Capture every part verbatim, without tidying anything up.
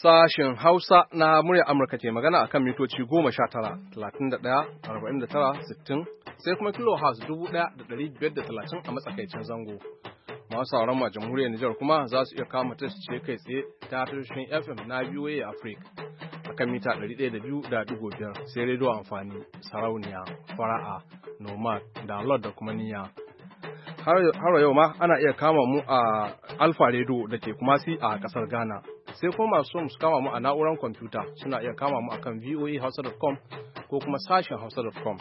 Sashen Hausa na muryar Amurka ke magana akan mitoci goma sha tara, talatin da ɗaya, arba'in da tara, sittin, sai kuma kilohertz dubu ɗaya da ɗari biyar da talatin a matsakaicin zango. Masu sauran ma jamhuriyar Nijar kuma za su iya kama ce kai tsaye ta tashoshin F M na V O A Africa akan mita ɗari ɗaya da biyu da ɗigo biyar, sai rediyo amfani, sarauniya, fara'a, nomad, download da kuma niyya. Har yau ma ana iya kama mu a Alfa Radio da ke Kumasi a kasar Ghana. Sai kuma masu son su kama mu a na'urar kwamfuta suna iya kama mu akan v o a hausa dot com ko kuma sashen hausa dot com.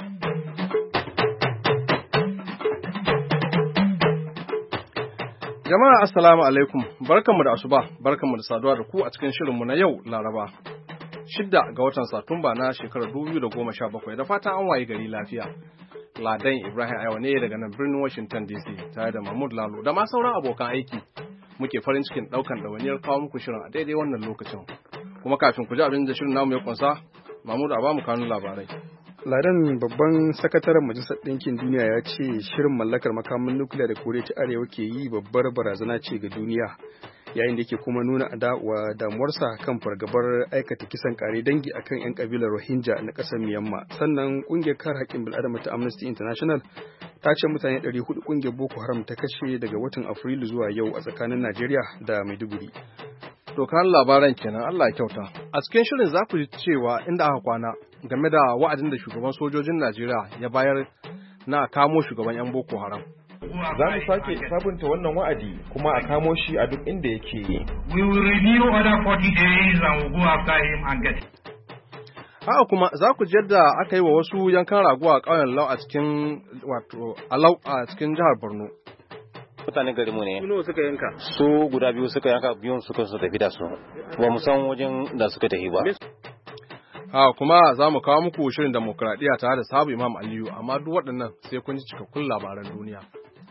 Jama'a assalamu alaikum, barkanmu da asuba, barkanmu da saduwa da ku a cikin shirinmu na yau Laraba. Shidda ga watan Satumba na shekarar dubu biyu da goma sha bakwai, da fatan an waye gari lafiya. Ladan Ibrahim Aiwa ne daga nan birnin Washington D C tare da Mahmud Lalo da ma sauran abokan aiki. Muke farin cikin daukan ɗawainiyar kawo muku shirin a daidai wannan lokacin. Kuma kafin ku ji abin da shirin namu ya kunsa, Mahmud a ba mu kanun labarai. Ladan babban sakataren Majalisar Ɗinkin Duniya ya ce shirin mallakar makaman nukiliya da Koriya ta Arewa ke yi babbar barazana ce ga duniya, yayin da yake kuma nuna adawa damuwarsa kan fargabar aikata kisan kare dangi akan 'yan kabilar Rohingya na ƙasar Myanmar. Sannan ƙungiyar kare haƙƙin bil'adama ta Amnesty International ta ce mutane ɗari hudu ƙungiyar Boko Haram ta kashe daga watan Afrilu zuwa yau a tsakanin Najeriya da Maiduguri. Dokar labaran kenan, Allah ya kyauta. A cikin shirin za ku ji cewa inda aka kwana game da wa'adin da shugaban sojojin Najeriya ya bayar na kamo shugaban 'yan Boko Haram. Za mu sake sabunta wannan wa'adi kuma a kamo shi a duk inda yake. We will renew other forty days and we'll go after him and get him. Haka kuma za ku ji yadda aka yi wa wasu yankan rago a ƙauyen Lau a cikin wato Alau a cikin jihar Borno. Mutanen garinmu ne. Suno suka yanka? Su guda biyu suka yanka, biyun suka su tafi da su. Ba mu san wajen da suka tafi ba. Ha kuma za mu kawo muku shirin demokradiyya tare da sabu Imam Aliyu, amma duk waɗannan sai kun ji cikakkun labaran duniya.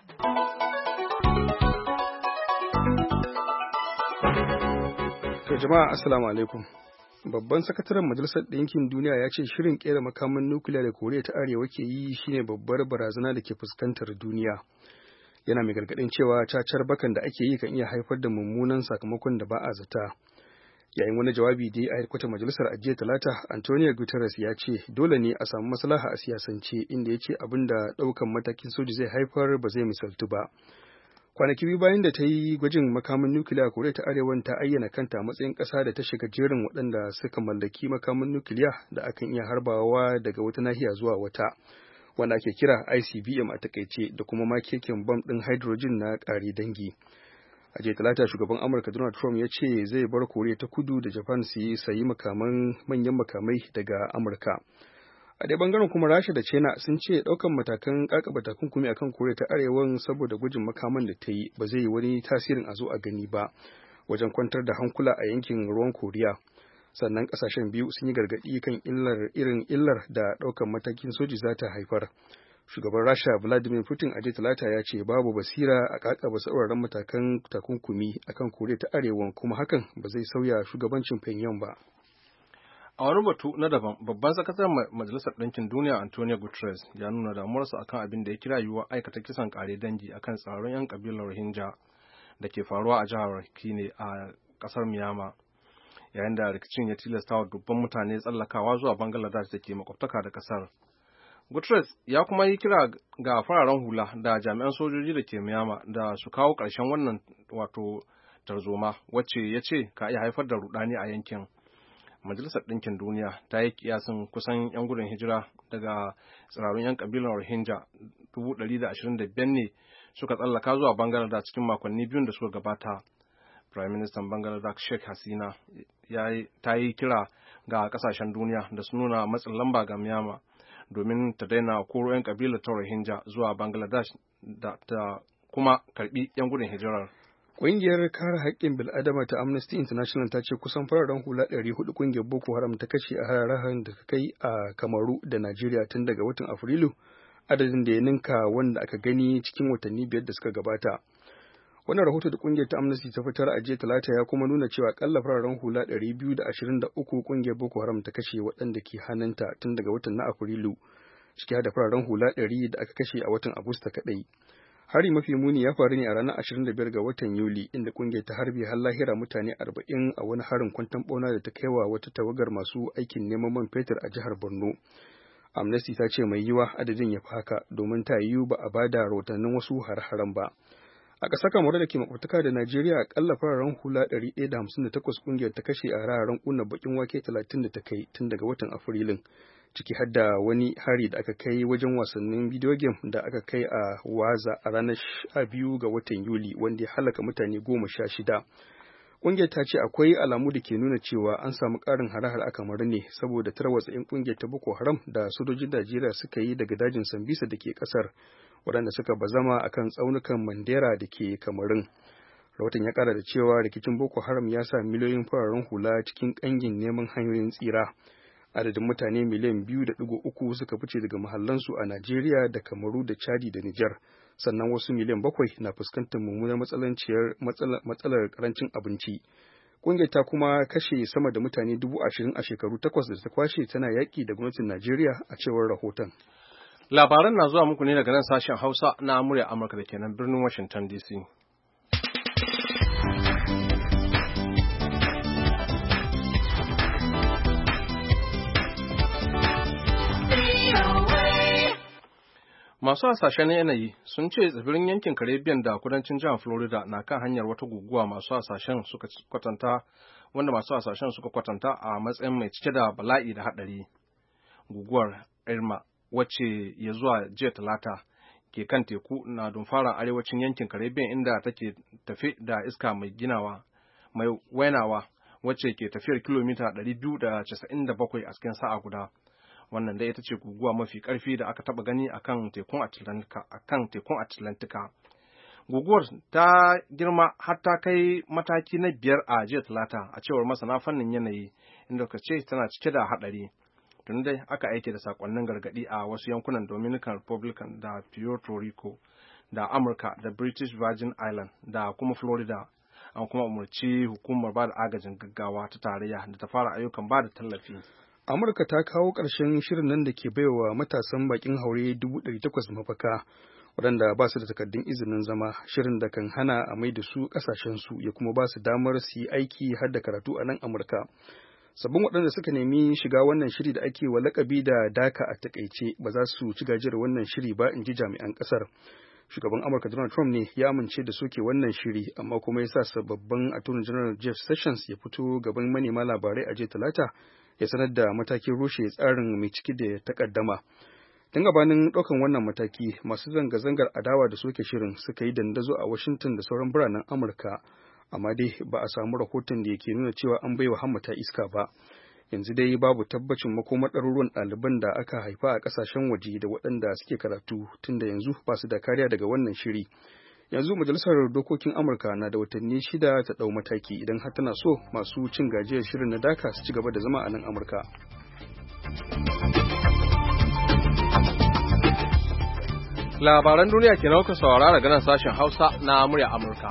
To jama'a assalamu alaikum. Babban sakataren Majalisar Ɗinkin Duniya ya ce shirin kera makaman nukiliya da Koriya ta Arewa ke yi shine babbar barazana da ke fuskantar duniya. Yana mai gargaɗin cewa cacar bakan da ake yi kan iya haifar da mummunan sakamakon da ba a zata. Yayin wani jawabi da ya aikata majalisar a jiya Talata, Antonio Guterres ya ce dole ne a samu maslaha a siyasance, inda ya ce abin da ɗaukan matakin soji zai haifar ba zai misaltu ba. Kwanaki biyu bayan da ta yi gwajin makamin nukiliya, Koriya ta Arewa ta ayyana kanta a matsayin ƙasa da ta shiga jerin waɗanda suka mallaki makamin nukiliya da akan iya harbawa daga wata nahiya zuwa wata, wanda ake kira I C B M a takaice, da kuma makekin bam ɗin hydrogen na ƙare dangi. A jiya Talata, shugaban Amurka Donald Trump ya ce zai bar Koriya ta Kudu da Japan su yi sayi makaman manyan makamai daga Amurka. A dai bangaren kuma Rasha da China sun ce ɗaukan matakan kakaba takunkumi akan Koriya ta Arewan saboda gujin makaman da ta yi ba zai yi wani tasirin a zo a gani ba wajen kwantar da hankula a yankin ruwan Koriya. Sannan ƙasashen biyu sun yi gargaɗi kan illar irin illar da ɗaukan matakin soji za ta haifar. Shugaban Rasha Vladimir Putin a jiya Talata ya ce babu basira a kakaba sauraron matakan takunkumi akan Koriya ta Arewa, kuma hakan ba zai sauya shugabancin Pyongyang ba. A wani batu na daban, babban sakataren Majalisar Ɗinkin Duniya Antonio Guterres ya nuna damuwarsa akan abin da ya kira yiwuwar aikata kisan kare dangi akan tsaron 'yan kabilar Rohingya da ke faruwa a jihar Rakhine a ƙasar Myanmar, yayin da rikicin ya tilasta wa dubban mutane tsallakawa zuwa Bangladesh da ke makwabtaka da ƙasar. Guterres ya kuma yi kira ga fararen hula da jami'an sojoji da ke Myanmar da su kawo ƙarshen wannan wato tarzoma, wacce ya ce ka iya haifar da rudani a yankin. Majalisar Ɗinkin Duniya ta yi kiyasin kusan 'yan gudun hijira daga tsirarun 'yan kabilan Rohingya dubu ɗari da ashirin da biyar ne suka tsallaka zuwa Bangladesh cikin makonni biyun da suka gabata. Prime Minister Bangladesh Sheikh Hasina ta yi kira ga kasashen duniya da su nuna matsin lamba ga Myanmar domin ta daina koro 'yan kabilar ta Rohingya zuwa Bangladesh da ta kuma karbi 'yan gudun hijirar. Ƙungiyar kare haƙƙin bil'adama ta Amnesty International ta ce kusan fararen hula ɗari hudu ƙungiyar Boko Haram ta kashe a hararen da ta kai a Kamaru da Najeriya tun daga watan Afrilu, adadin da ya ninka wanda aka gani cikin watanni biyar da suka gabata. Wannan rahoto da ƙungiyar ta Amnesty ta fitar a jiya Talata ya kuma nuna cewa akalla fararen hula ɗari biyu da ashirin da uku ƙungiyar Boko Haram ta kashe waɗanda ke hannunta tun daga watan na Afrilu, ciki da fararen hula ɗari da aka kashe a watan Agusta kaɗai. Hari mafi muni ya faru ne a ranar ashirin da biyar ga watan Yuli, inda kungiyar ta harbe har lahira mutane arba'in a wani harin kwanton bauna da ta kai wa wata tawagar masu aikin neman man fetur a jihar Borno. Amnesty ta ce mai yiwa adadin ya fi haka domin ta yiwu ba a bada rahotannin wasu har-haren ba. A ƙasar Kamaru da ke makwabtaka da Najeriya, akalla fararen hula ɗari ɗaya da hamsin da takwas kungiyar ta kashe a hararen ƙuna bakin wake talatin da ta kai tun daga watan Afrilun, ciki har da wani hari da aka kai wajen wasannin video game da aka kai a Waza a ranar sha biyu ga watan Yuli, wanda ya halaka mutane goma sha shida. Ƙungiyar ta ce akwai alamu da ke nuna cewa an samu ƙarin hare-hare a Kamaru ne saboda tarwatsa 'yan ƙungiyar ta Boko Haram da sojojin Najeriya suka yi daga dajin Sambisa da ke ƙasar, waɗanda suka bazama a kan tsaunukan Mandera da ke Kamarun. Rahoton ya ƙara da cewa rikicin Boko Haram ya sa miliyoyin fararen hula cikin ƙangin neman hanyoyin tsira. Adadin mutane miliyan biyu da ɗigo uku suka fice daga mahallansu a Najeriya da Kamaru da Chadi da Nijar, sannan wasu miliyan bakwai na fuskantar mummunar matsalar karancin abinci. Ƙungiyar ta kuma kashe sama da mutane dubu ashirin a shekaru takwas da ta kwashe tana yaƙi da gwamnatin Najeriya a cewar rahoton. Labaran na zuwa muku ne daga nan sashen Hausa na murya Amurka da ke nan birnin Washington D C. Masu hasashen yanayi sun ce tsibirin yankin Caribbean da kudancin jihar Florida na kan hanyar wata guguwa masu hasashen suka kwatanta wanda masu hasashen suka kwatanta a matsayin mai cike da bala'i da haɗari. Guguwar Irma, wacce ya zuwa jiya Talata ke kan teku, na dumfara arewacin yankin Caribbean inda take tafe da iska mai ginawa mai wainawa wacce ke tafiyar kilomita ɗari biyu da casa'in da bakwai a cikin sa'a guda. Wannan dai ita ce guguwa mafi ƙarfi da aka taɓa gani a kan tekun Atlantika. Akan tekun Atlantika. Guguwar ta girma har ta kai mataki na biyar a jiya Talata a cewar masana fannin yanayi, inda ka ce tana cike da haɗari. Tun dai aka aike da sakonnin gargaɗi a wasu yankunan Dominican Republic da Puerto Rico da Amurka da British Virgin Island da kuma Florida. An kuma umarci hukumar ba da agajin gaggawa ta tarayya da ta fara ayyukan ba da tallafi. Amurka ta kawo ƙarshen shirin nan da ke baiwa matasan bakin haure dubu ɗari takwas mafaka waɗanda ba su da takardun izinin zama, shirin da kan hana a mai da su ƙasashensu ya kuma ba su damar su yi aiki har da karatu a nan Amurka. Sabbin waɗanda suka nemi shiga wannan shiri da ake wa lakabi da daka a takaice ba za su ci gajiyar wannan shiri ba, in ji jami'an ƙasar. Shugaban Amurka Donald Trump ne ya amince da soke wannan shiri, amma kuma ya sa sababbin Attorney General Jeff Sessions ya fito gaban manema labarai a jiya Talata ya sanar da matakin rushe tsarin mai ciki da takaddama. Tun gabanin ɗaukan wannan mataki, masu zanga-zangar adawa da soke shirin suka yi dandazo a Washington da sauran biranen Amurka, amma dai ba a samu rahoton da yake nuna cewa an baiwa hammata iska ba. Yanzu dai babu tabbacin makomar ɗaruruwan ɗaliban da aka haifa a ƙasashen waje da waɗanda suke karatu, tunda yanzu ba su da kariya daga wannan shiri. Yanzu Majalisar Dokokin Amurka na da watanni shida ta ɗau mataki idan har tana so masu cin gajiyar shirin na daka su ci gaba da zama a nan Amurka. Labaran duniya ke nauka saurara daga nan sashen Hausa na murya Amurka.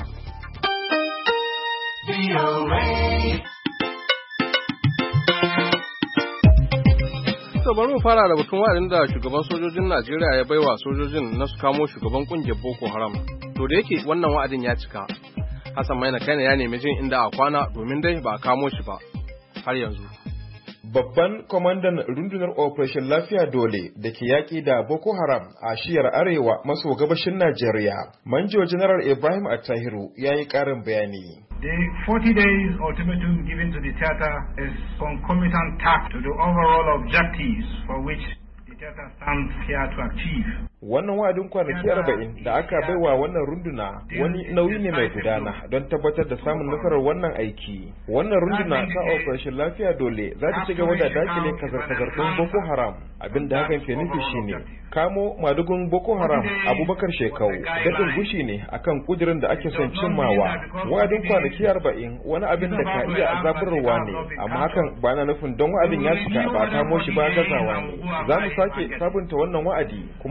To bari mu fara da batun wa'adin da shugaban sojojin Najeriya ya baiwa sojojin na su kamo shugaban kungiyar Boko Haram. To da yake wannan wa'adin ya cika, Hassan Maina Kaina ya nemi jin inda a kwana domin dai ba a kamo shi ba har yanzu. Babban kwamandan rundunar Operation Lafiya Dole da ke yaƙi da Boko Haram a shiyar arewa maso gabashin Najeriya, Manjo General Ibrahim Attahiru ya yi ƙarin bayani. The forty days ultimatum given to the theater is concomitant task to the overall objectives for which the theater stands here to achieve. Wannan wa'adin kwanaki arba'in da aka baiwa wannan runduna wani nauyi ne mai gudana don tabbatar da samun nasarar wannan aiki. Wannan runduna ta Operation Lafiya Dole za ta ci gaba da dakile kazar-kazar ɗin Boko Haram. Abin da hakan ke nufi shine kamo madugun Boko Haram Abubakar Shekau daɗin gushi ne akan kudirin da ake son cimmawa. Wa'adin kwanaki arba'in wani abin da ka iya zaburarwa ne, amma hakan ba na nufin don wa'adin ya cika ba a kamo shi ba gazawa ne. Za mu sake sabunta wannan wa'adi kuma a kamo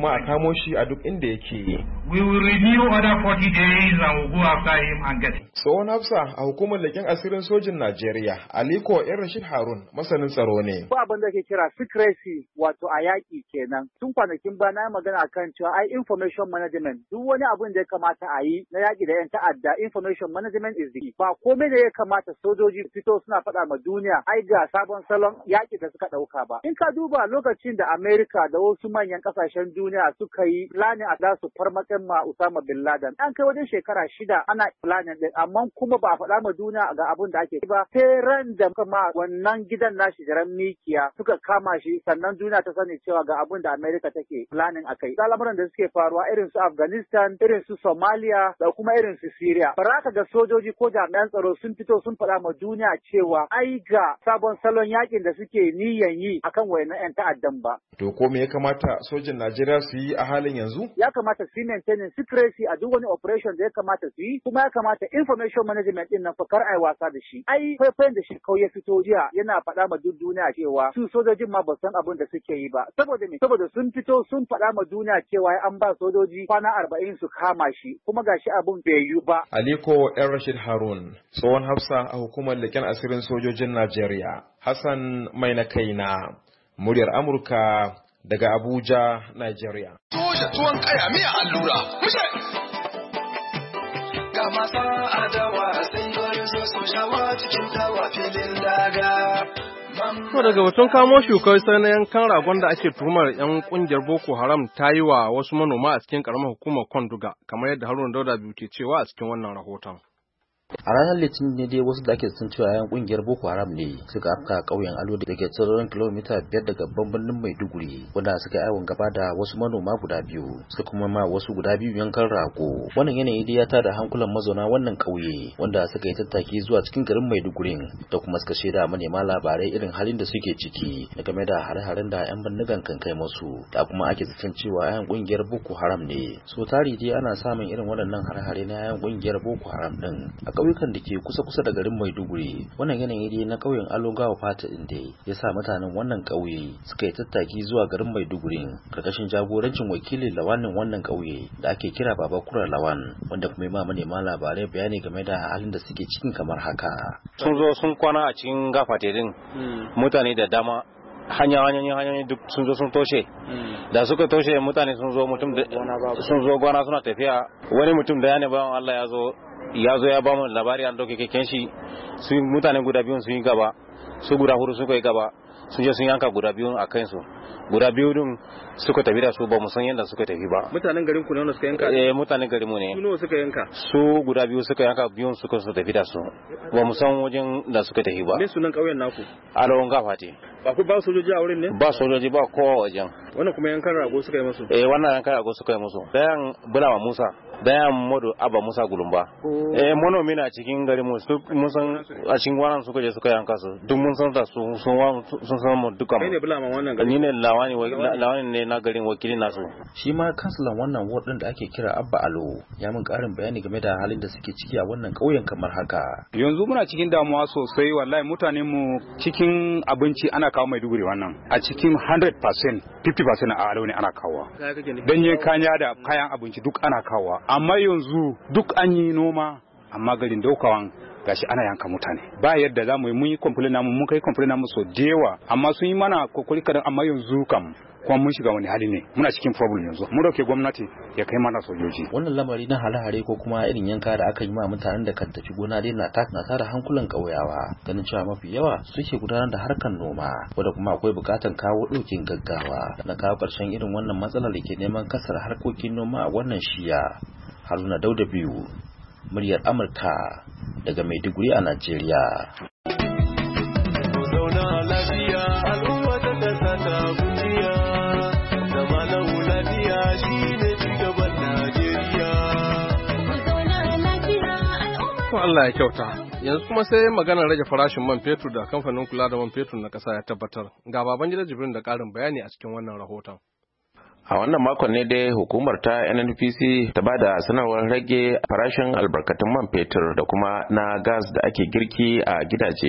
kamo shi a duk inda yake. We will renew other forty days and we'll go after him and get him. Tsohon hafsa a hukumar leƙen asirin sojin Najeriya, Aliko Yan Rashid Harun, masanin tsaro ne. Ko abin da ke kira secrecy wato a yaƙi kenan. Tun kwanakin ba na magana akan cewa ai information management duk wani abin da ya kamata a yi na yaƙi da 'yan ta'adda information management is the key. Ba komai da ya kamata sojoji fito suna faɗa ma duniya ai ga sabon salon yaƙi da suka ɗauka ba. In ka duba lokacin da Amerika da wasu manyan ƙasashen duniya suka yi planning a za su farmakin ma Usama bin Laden. An kai wajen shekara shida ana planning din amma kuma ba a faɗa ma duniya ga abin da ake ba. Sai ran da kuma wannan gidan nashi jaran mikiya suka kama shi sannan duniya ta sani cewa ga abin da Amerika take planning akai. Al'amuran da suke faruwa irin su Afghanistan, irin su Somalia da kuma irin su Syria. Baraka ga sojoji ko jami'an tsaro sun fito sun faɗa ma duniya cewa ai ga sabon salon yakin da suke niyan yi akan wayannan 'yan ta'addan ba. To ko me ya kamata sojin Najeriya su yi a halin yanzu? Ya kamata su maintaining secrecy a duk wani operation da ya kamata su yi, kuma ya kamata information management din nan fa kar ai wasa da shi. Ai faifayin da shi kawai ya fito jiya yana faɗa ma duk duniya cewa su sojojin ma ba san abin da suke yi ba. Saboda me? Saboda sun fito sun faɗa ma duniya cewa an ba sojoji kwana arba'in su kama shi, kuma gashi abin bai yi ba. Aliko Yan Rashid Harun, tsohon hafsa a hukumar leƙen asirin sojojin Najeriya. Hassan Mai na kaina, muryar Amurka daga Abuja, Najeriya. Soja tuwon kaya miya allura. Mushe! Ga masa adawa sai gwari so sojawa cikin dawa filin daga. To daga batun kamo shukai sai na yankan ragon da ake tuhumar 'yan kungiyar Boko Haram ta yi wa wasu manoma a cikin karamar hukumar Kwanduga, kamar yadda Haruna Dauda biyu ke cewa a cikin wannan rahoton. A ranar Litinin ne dai wasu da ake san cewa yan kungiyar Boko Haram ne suka afka ƙauyen Alo da ke tsaron kilomita biyar daga babban birnin Maiduguri, wanda suka yi awon gaba da wasu manoma guda biyu, suka kuma ma wasu guda biyu yankan rago. Wannan yanayi dai ya tada hankulan mazauna wannan ƙauye, wanda suka yi tattaki zuwa cikin garin Maiduguri da kuma suka shaida manema labarai irin halin da suke ciki da game da hare-haren da yan bindigan kan kai musu, da kuma ake san cewa yan kungiyar Boko Haram ne. So tari dai ana samun irin waɗannan hare-hare na yan kungiyar Boko Haram din a ƙauyukan da ke kusa-kusa da garin Maiduguri. Wannan yanayi dai na ƙauyen Alongawa Fata din dai ya sa mutanen wannan ƙauye suka yi tattaki zuwa garin Maiduguri karkashin jagorancin wakilin lawanin wannan ƙauye da ake kira Baba Kura Lawan, wanda kuma ma manema labarai bayani game da halin da suke cikin kamar haka. Sun zo sun kwana a cikin gafate din mutane da dama, hanya hanyoyi hanyoyi duk sun zo sun toshe. Da suka toshe mutane sun zo mutum sun zo gwana suna tafiya, wani mutum da ya ne bayan Allah ya zo ya zo ya ba mu labari an dauke keken shi, su mutane guda biyun sun yi gaba, su guda hudu suka yi gaba, sun je sun yanka guda biyun a kansu, guda biyu din suka tafi da su ba mu san yadda suka tafi ba. Mutanen garin ku ne wanda suka yanka? Eh mutanen garin mu ne. Su nawa suka yanka? Su guda biyu suka yanka, biyun suka su tafi da su, ba mu san wajen da suka tafi ba. Me sunan ƙauyen naku? Alawon Gafati. Ba ku ba sojoji a wurin ne? Ba sojoji ba kowa wajen. Wannan kuma yankan rago suka yi musu? Eh wannan yankan rago suka yi musu. Dayan Bulama Musa, dayan Modu Abba Musa Gulumba. Eh monomi na cikin garin mu, mun san a cikin wannan suka je suka yanka su. Duk mun san da su sun sun san mu dukan. Kai ne Bulama wannan garin? Ni ne lawani lawani ne na garin wakilin nasu. Shi ma kansulan wannan ward din da ake kira Abba Alo ya min karin bayani game da halin da suke ciki a wannan ƙauyen kamar haka. Yanzu muna cikin damuwa sosai wallahi, mutanen mu cikin abinci ana kawo Maiduguri wannan. A cikin one hundred percent fifty percent a Alo ne ana kawo. Danye kanya da kayan abinci duk ana kawo. Amma yanzu duk an yi noma amma garin daukawan gashi ana yanka mutane. Ba yadda za mu yi, mun yi complain namu mun kai complain namu so dewa, amma sun yi mana kokari kadan, amma yanzu kam kuma mun shiga wani hali ne, muna cikin problem yanzu. Mun dauke gwamnati ya kai mana sojoji. Wannan lamari na hare-hare ko kuma irin yanka da aka yi ma mutanen da kan tafi gona dai na na tada hankulan ƙauyawa, ganin cewa mafi yawa suke gudanar da harkar noma, wanda kuma akwai buƙatar kawo ɗaukin gaggawa na kawo ƙarshen irin wannan matsalar da ke neman kasar harkokin noma a wannan shiya. Haruna Dauda biyu, muryar Amurka daga Maiduguri a Najeriya. Zauna lafiya al'umma ta kasa ta kujiya, zama lafiya shi ne cigaban Najeriya. To Allah ya kyauta. Yanzu kuma sai maganar rage farashin man fetur da kamfanin kula da man fetur na ƙasa ya tabbatar. Ga Babangida Jibrin da ƙarin bayani a cikin wannan rahoton. A wannan makon ne dai hukumar ta N N P C ta ba da sanarwar rage farashin albarkatun man fetur da kuma na gas da ake girki a gidaje.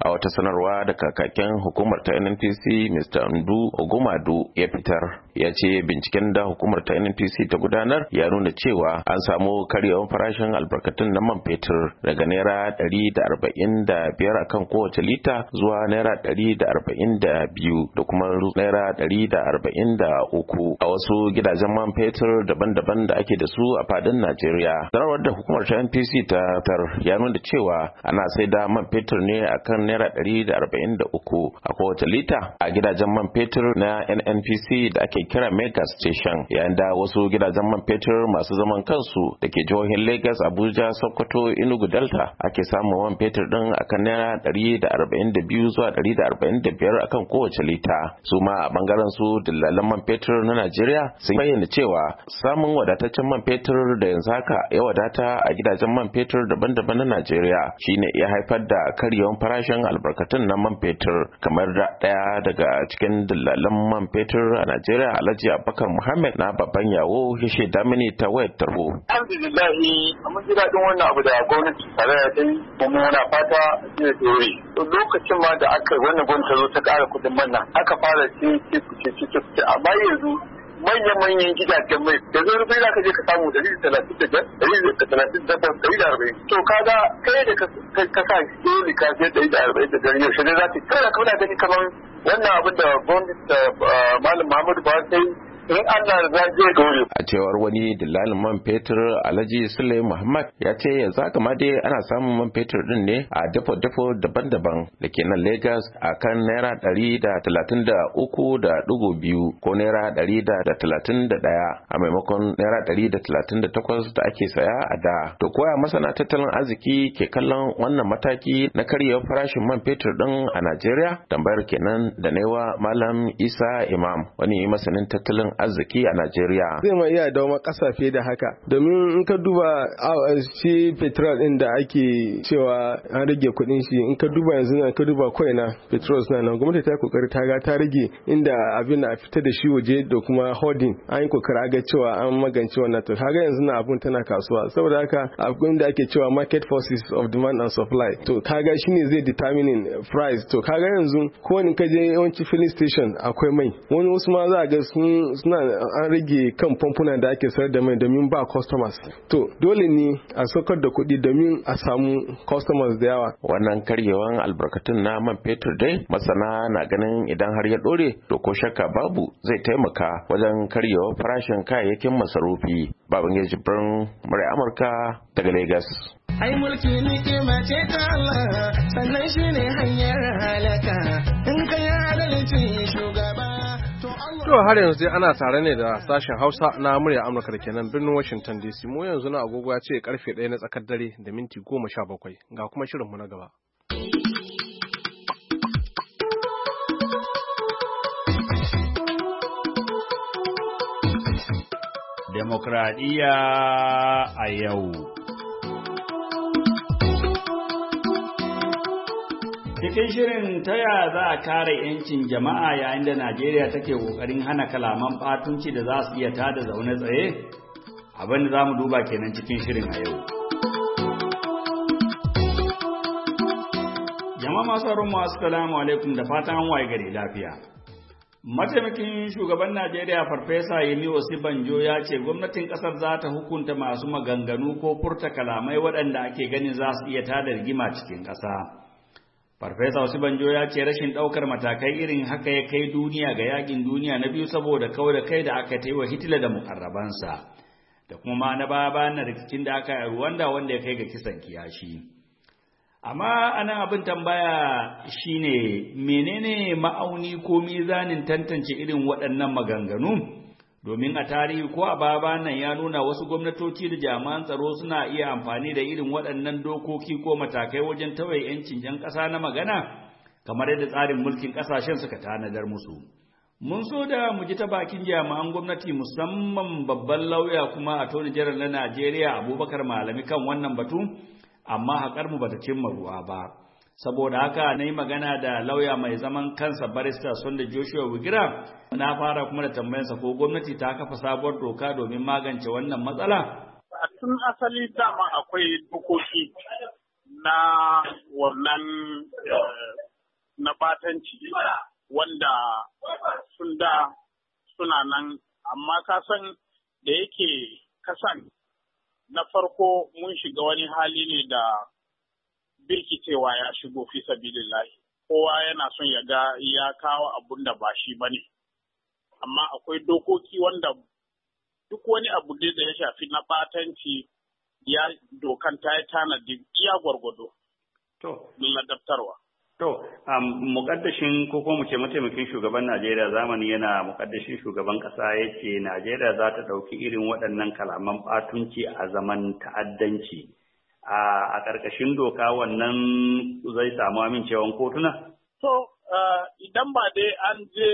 a wata sanarwa da kakakin hukumar ta N N P C Mister Ndu Ogumadu ya fitar ya ce binciken da hukumar ta N N P C ta gudanar ya nuna cewa an samu karyewar farashin albarkatun na man fetur daga naira ɗari da arba'in da biyar akan kowace lita zuwa naira ɗari da arba'in da biyu da kuma naira ɗari da arba'in da uku a wasu gidajen man fetur daban-daban da ake da su a fadin Najeriya. Sanarwar da hukumar ta N P C ta tar ya nuna cewa ana sai da man fetur ne akan naira ɗari da arba'in da uku a kowace lita a gidajen man fetur na N N P C da ake kira mega station, yayin da wasu gidajen man fetur masu zaman kansu da ke jihohin Lagos, Abuja, Sokoto, Enugu, Delta ake samun man fetur din akan naira ɗari da arba'in da biyu zuwa ɗari da arba'in da biyar akan kowace lita. Su ma a bangaren su dillalan man fetur na Najeriya sun bayyana cewa samun wadataccen man fetur da yanzu haka ya wadata a gidajen man fetur daban-daban na Najeriya shine ya haifar da karyewan farashin albarkatun na man fetur, kamar da daya daga cikin dillalan man fetur a Najeriya Alhaji Abubakar Muhammad na babban yawo ya shaida mini ta wayar tarho. Alhamdulillah mun ji daɗin wannan abu da gwamnati tare da dai kuma muna fata zai dore. Lokacin ma da aka wannan gwamnati zo ta ƙara kuɗin man nan aka fara ce ce ce ce ce amma yanzu manyan-manyan gidajen mai da zai rufe za ka je ka samu dari da talatin da biyar dari da talatin da biyar dari da arba'in to kaga kai da ka sa dole ka sai dari da arba'in da biyar yaushe ne za ta kai da kana gani kamar wannan abin da gwamnati da malam Muhammadu Buhari ta yi in Allah za zai dole. A cewar wani dillalin man fetur Alhaji Sule Muhammad ya ce yanzu haka ma dai ana samun man fetur din ne a dafo-dafo daban-daban da ke nan Lagos a kan naira ɗari da talatin da uku da ɗigo biyu ko naira ɗari da talatin da ɗaya a maimakon naira ɗari da talatin da takwas da ake saya a da. To koya masana tattalin arziki ke kallon wannan mataki na karyewar farashin man fetur din a Najeriya? Tambayar kenan da naiwa Malam Isa Imam, wani masanin tattalin arziki a Najeriya. Zai ma iya dawo kasafe da haka domin in ka duba shi petrol din da ake cewa an rage kuɗin shi, in ka duba yanzu na ka duba koina petrol na nan gwamnati ta kokari ta ga ta rage inda abin na fita da shi waje da kuma hoarding an yi kokari ga cewa an magance wannan. To kaga yanzu na abun tana kasuwa saboda haka abin da ake cewa market forces of demand and supply, to kaga shine zai determining price. To kaga yanzu ko in ka je yawanci filling station akwai mai, wani wasu ma za a ga sun suna an rage kan famfunan da ake sayar da mai domin ba customers. To dole ne a saukar da kuɗi domin a samu customers da yawa. Wannan karyewan albarkatun na man fetur dai masana na ganin idan har ya dore to ko shakka babu zai taimaka wajen karyewar farashin kayayyakin masarufi. Babangida Jibrin, Murai Amurka daga Lagos. Ai mulki ni'ima ce ta Allah, sannan shine hanyar halaka. In ka yi adalci shugaba. To har yanzu dai ana tare ne da sashen Hausa na murya Amurka da kenan birnin Washington D C. Mu yanzu na agogo ya ce karfe ɗaya na tsakar dare da minti goma sha bakwai. Ga kuma shirinmu na gaba. Demokradiyya a yau. Cikin shirin ta ya za a kare 'yancin jama'a yayin da Najeriya take ƙoƙarin hana kalaman ɓatunci da za su iya tada zaune tsaye, abin da za mu duba kenan cikin shirin a yau. Jama'a masu mu assalamu alaikum da fatan an waye gari lafiya. Mataimakin shugaban Najeriya Farfesa Yemi Osibanjo ya ce gwamnatin ƙasar za ta hukunta masu maganganu ko furta kalamai waɗanda ake ganin za su iya tada rigima cikin ƙasa. Farfesa Osibanjo ya ce rashin ɗaukar matakai irin haka ya kai duniya ga yakin duniya na biyu saboda kawai da kai da aka ta yi wa Hitler da mukarrabansa, da kuma ma na baya bayan rikicin da aka yi Rwanda wanda ya kai ga kisan kiyashi. Amma anan abin tambaya shine menene ma'auni ko mizanin tantance irin waɗannan maganganu? Domin a tarihi ko a baya nan ya nuna wasu gwamnatoci da jami'an tsaro suna iya amfani da irin waɗannan dokoki ko matakai wajen tawaye 'yancin 'yan ƙasa na magana, kamar yadda tsarin mulkin ƙasashen suka tanadar musu. Mun so da mu ji ta bakin jami'an gwamnati musamman babban lauya kuma attorney general na Najeriya Abubakar Malami kan wannan batu, amma haƙar mu bata cimma ruwa ba. Saboda haka na yi magana da lauya mai zaman kansa barista Sunday Joshua Wigira, na fara kuma da tambayarsa ko gwamnati ta kafa sabuwar doka domin magance wannan matsala. A tun asali dama akwai dokoki na wannan na batanci wanda sun da suna nan, amma ka san da yake kasan na farko mun shiga wani hali ne da birkicewa ya shigo fi sabilillahi. Kowa yana son ya ga ya kawo abun da ba shi ba ne. Amma akwai dokoki wanda duk wani abu da ya shafi na batanci ya dokan ta yi tanadi iya gwargwado. To. Ladabtarwa. To, um, mukaddashin ko kuma mu ce mataimakin shugaban Najeriya zamani yana mukaddashin shugaban ƙasa ya ce Najeriya za ta ɗauki irin waɗannan kalaman ɓatunci a zaman ta'addanci. A ƙarƙashin doka wannan zai samu amincewan kotuna? To, uh, idan ba dai an je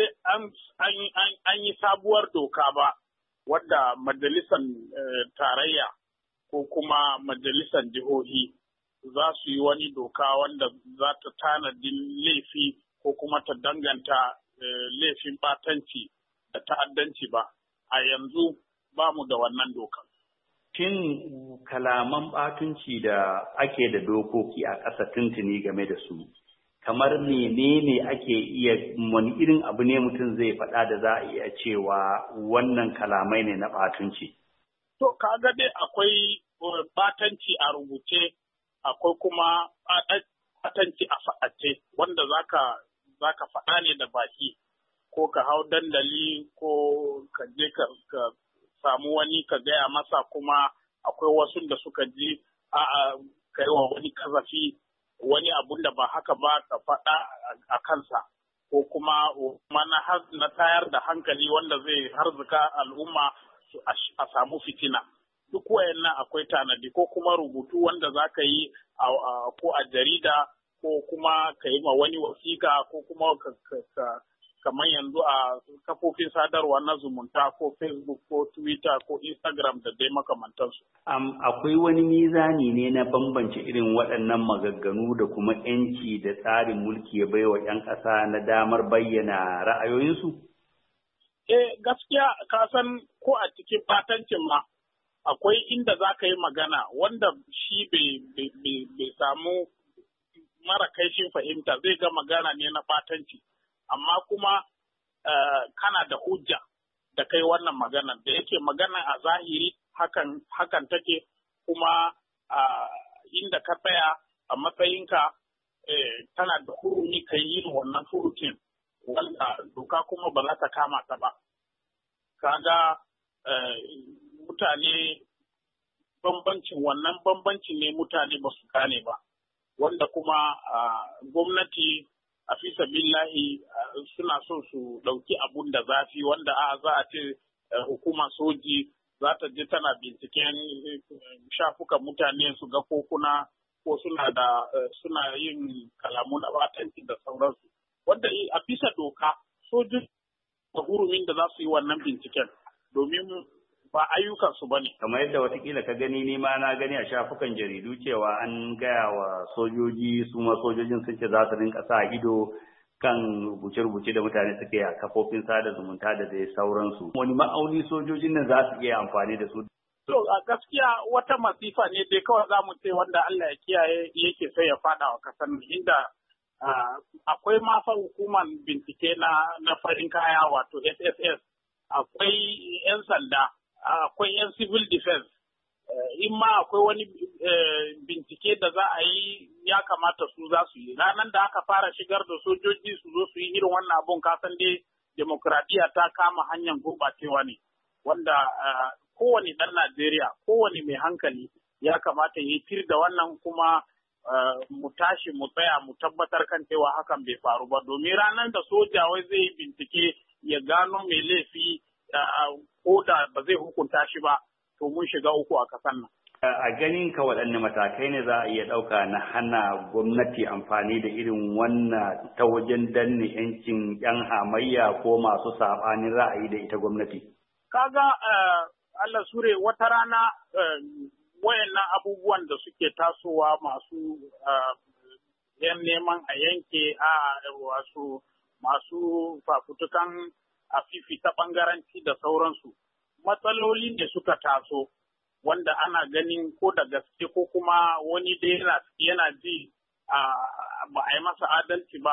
an yi sabuwar doka ba, wadda majalisar uh, tarayya ko kuma majalisar jihohi za su yi wani doka wanda za ta tanadi laifi ko kuma ta danganta uh, laifin batanci da ta'addanci ba. A yanzu ba mu da wannan dokan. Shin kalaman batunci da ake da dokoki a ƙasa tuntuni game da su, kamar menene ake iya wani irin abu ne mutum zai faɗa da za a iya cewa wannan kalamai ne na batunci? To, kaga dai akwai batanci a rubuce, akwai kuma batanci a faɗace, wanda zaka zaka faɗa ne da baki, ko ka hau dandali ko ka je ka samu wani ka gaya masa, kuma akwai wasu da suka ji a kai wa wani kazafi wani abun da ba haka ba ka faɗa a kansa, ko kuma na tayar da hankali wanda zai harzuka al'umma a samu fitina. Duk wayannan akwai tanadi, ko kuma rubutu wanda za ka yi ko a jarida ko kuma ka yi ma wani wasiƙa ko kuma ka kamar yanzu a kafofin sadarwa na zumunta ko Facebook ko Twitter ko Instagram da dai makamantansu. Um, akwai wani mizani ne na bambance irin waɗannan magagganu da kuma ‘yanci da tsarin mulki ya baiwa ‘yan ƙasa na damar bayyana ra'ayoyinsu? Eh, gaskiya ka san ko a cikin fatancin ma akwai inda za ka yi magana wanda shi bai samu mara kaifin fahimta, zai ga magana ne na fatanci. Amma kuma uh, kana da hujja da kai wannan magana da yake magana a zahiri hakan hakan take, kuma uh, inda ka tsaya a matsayinka eh, tana da hurumi kai yin wannan furucin wanda doka kuma ba za ta kama ta ba. Kaga uh, mutane bambancin wannan bambancin ne mutane ba su gane ba, wanda kuma uh, gwamnati a fi sabillahi suna son su ɗauki abun da zafi, wanda a za a ce hukumar soji za ta je tana binciken shafukan mutane su ga ko kuna ko suna da suna yin kalamu na batanci da sauransu, wanda a bisa doka soji da hurumin da za su yi wannan binciken, domin ba ayyukansu ba ne. Kamar yadda watakila ka gani ni ma na gani a shafukan jaridu cewa an gaya wa sojoji, su ma sojojin sun ce za su rinka sa ido kan rubuce-rubuce da mutane suke a kafofin sada zumunta da dai sauransu. Wani ma'auni sojojin nan za su iya amfani da su? To a gaskiya wata masifa ne dai kawai za mu ce wanda Allah ya kiyaye yake sai ya fada wa kasar inda akwai ma fa hukumar bincike na na farin kaya wato S S S, akwai 'yan sanda, akwai 'yan civil defense, in ma akwai wani bincike da za a yi ya kamata su za su yi. Ranar da aka fara shigar da sojoji su zo su yi irin wannan abun, kasan dai demokradiyya ta kama hanyar gurɓacewa ne, wanda kowane ɗan Najeriya, kowane mai hankali ya kamata ya tir da wannan, kuma mu tashi mu tsaya mu tabbatar kan cewa hakan bai faru ba, domin ranar da soja wai zai yi bincike ya gano mai laifi ko da ba zai hukunta shi ba, to mun shiga uku a kasan nan. A ganin ka waɗanne matakai ne za a iya ɗauka na hana gwamnati amfani da irin wannan ta wajen danne 'yancin 'yan hamayya ko masu saɓanin ra'ayi da ita gwamnati? Kaga Allah sure wata rana wayannan abubuwan da suke tasowa masu yan neman a yanke a wasu masu fafutukan a fifita ɓangaranci da sauransu, matsaloli ne suka taso wanda ana ganin ko da gaske ko kuma wani da yana ji ba a yi masa adalci ba,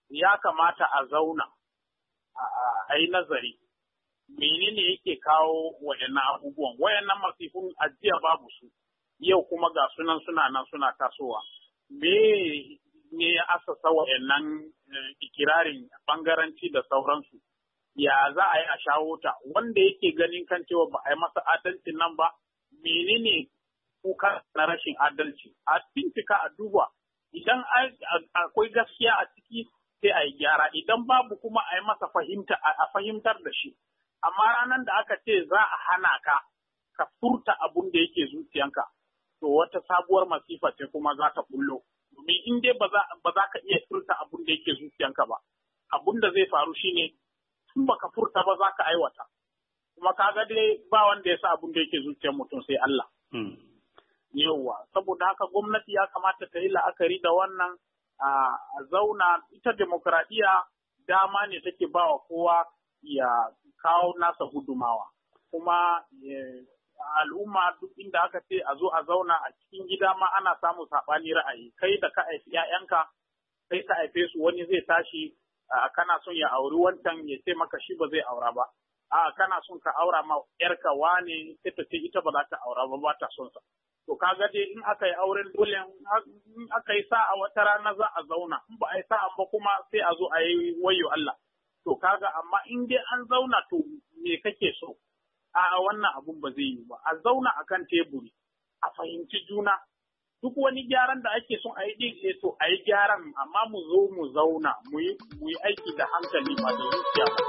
ya kamata a zauna a yi nazari menene yake kawo waɗannan abubuwan. Wayannan masifun ajiya babu su, yau kuma ga sunan suna nan suna tasowa. Me ne ya asasa waɗannan ikirarin bangaranci da sauransu? Ya za a yi a shawo ta? Wanda yake ganin kan cewa ba a yi masa adalcin nan ba, menene kuka na rashin adalci? A bincika a duba, idan akwai gaskiya a ciki sai a yi gyara, idan babu kuma a yi masa fahimta a fahimtar da shi. Amma ranar da aka ce za a hana ka ka furta abun da yake zuciyanka, to wata sabuwar masifa ce kuma za ta bullo. Domin in dai ba za ka iya furta abun da yake zuciyanka ba, abun da zai faru shine tun baka furta ba za ka aiwata. Kuma kaga dai ba wanda ya sa abun da yake zuciyar mutum sai Allah. Yawwa, saboda haka gwamnati ya kamata ta yi la'akari da wannan a zauna. Ita demokradiyya dama ne take ba wa kowa ya kawo nasa gudumawa. Kuma al'umma duk inda aka ce a zo a zauna a cikin gida ma ana samun saɓani ra'ayi. Kai da ka haifi ‘ya'yanka, kai ka haife su, wani zai tashi kana son ya auri wancan ya ce maka shi ba zai aura ba. A kana son ka aura ma ‘yarka wane sai ta ce ita ba za ta aura ba, ba ta son sa. To kaga dai in aka yi auren dole in aka yi sa'a wata rana za a zauna, in ba a yi sa'a ba kuma sai a zo a yi wayo Allah. To kaga amma in dai an zauna to me kake so? A wannan abun ba zai yi ba. A zauna akan teburi, a fahimci juna. Duk wani gyaran da ake son a yi din eh to a yi gyaran, amma mu zo mu zauna mu yi aiki da hankali ba da zuciya ba.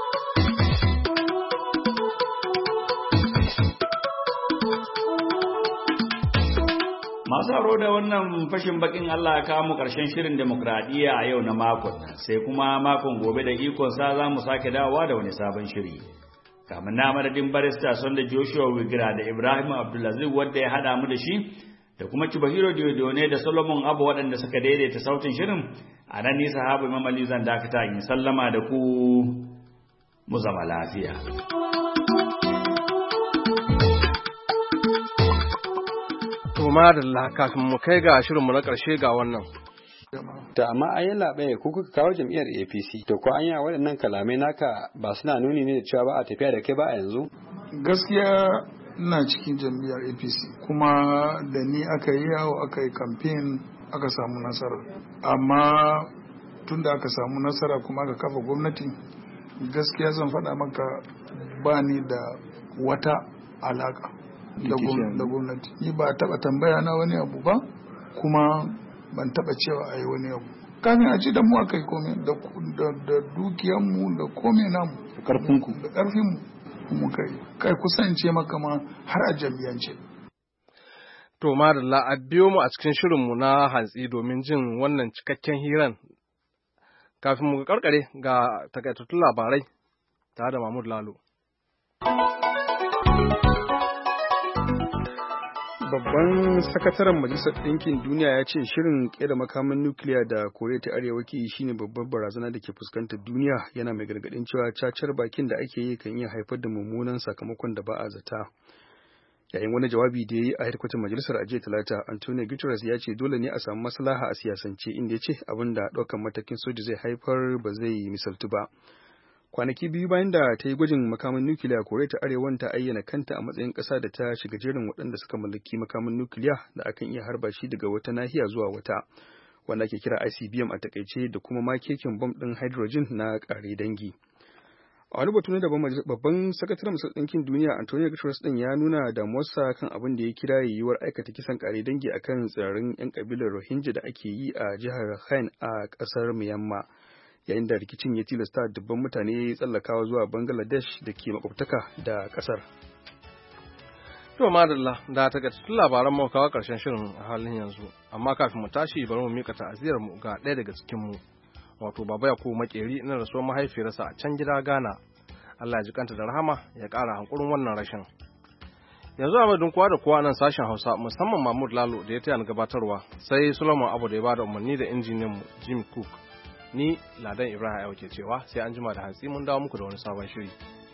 Masu haro da wannan fashin bakin Allah ya kawo mu ƙarshen shirin demokradiyya a yau na makon nan, sai kuma makon gobe da ikon sa za mu sake dawowa da wani sabon shiri. Kamun na madadin barista son da Joshua Wigira da Ibrahim Abdulaziz wanda ya haɗa mu da shi, da kuma Kibahiro Diodone da Solomon Abu waɗanda suka daidaita sautin shirin, a nan nisa habu mamali zan dakata in sallama da ku mu zama lafiya. To madalla, kafin mu kai ga shirinmu na ƙarshe ga wannan. Da amma an yi laɓe ko kuka kawo jam'iyyar A P C, to ko an yi waɗannan kalamai naka ba suna nuni ne da cewa ba a tafiya da kai ba a yanzu? Gaskiya ina cikin jam'iyyar A P C, kuma da ni aka yi yawo aka yi kamfen aka samu nasara. Amma tun da aka samu nasara kuma aka kafa gwamnati, gaskiya zan faɗa maka ba ni da wata alaƙa da gwamnati. Ni ba taɓa tambaya na wani abu ba, kuma ban taɓa cewa a yi wani abu. Kafin a ci da mu aka yi komai da dukiyanmu da komai namu. Da ƙarfinku. Da ƙarfinmu mu kai. Kai kusance maka ma har a jam'iyyance. To madalla, a biyo mu a cikin shirinmu na hantsi domin jin wannan cikakken hiran. Kafin mu karkare ga takaitattun labarai tare da Mahmud Lalo. Babban sakataren Majalisar Ɗinkin Duniya ya ce shirin ƙera makaman nukiliya da Koriya ta Arewa ke yi shine babbar barazana da ke fuskantar duniya, yana mai gargaɗin cewa cacar bakin da ake yi kan iya haifar da mummunan sakamakon da ba a zata. Yayin wani jawabi da ya yi a hedkwatar majalisar a jiya Talata, Antonio Guterres ya ce dole ne a samu maslaha a siyasance, inda ya ce abin da ɗaukar matakin soja zai haifar ba zai misaltu ba. Kwanaki biyu bayan da ta yi gwajin makaman nukiliya, Koriya ta Arewa ta ayyana kanta a matsayin ƙasa da ta shiga jerin waɗanda suka mallaki makaman nukiliya da akan iya harba shi daga wata nahiya zuwa wata, wanda ake kira I C B M a takaice, da kuma makekin bom ɗin hydrogen na ƙare dangi. A wani batu na daban, babban sakataren Majalisar Ɗinkin Duniya Antonio Guterres ɗin ya nuna damuwarsa kan abin da ya kira yiwuwar aikata kisan ƙare dangi akan tsirarin 'yan ƙabilar Rohingya da ake yi a jihar Rakhine a ƙasar Myanmar, yayin da rikicin ya tilasta dubban mutane tsallakawa zuwa Bangladesh da ke makwabtaka da kasar. To madalla, da takaitattun labaran mu kawo karshen shirin a halin yanzu, amma kafin mu tashi bari mu mika ta'aziyar mu ga ɗaya daga cikin mu, wato Baba Yakubu Makeri na rasuwar mahaifiyarsa a can gida Ghana. Allah ya ji kanta da rahama, ya ƙara hankurin wannan rashin. Yanzu a madadin kowa da kowa nan sashen Hausa, musamman Mahmud Lalo da ya taya ni gabatarwa, sai Solomon Abu da ya bada umarni da injiniyan mu Jim Cook. Ni Ladan Ibrahim Ayo ke cewa sai an jima da hantsi mun dawo muku da wani sabon shiri.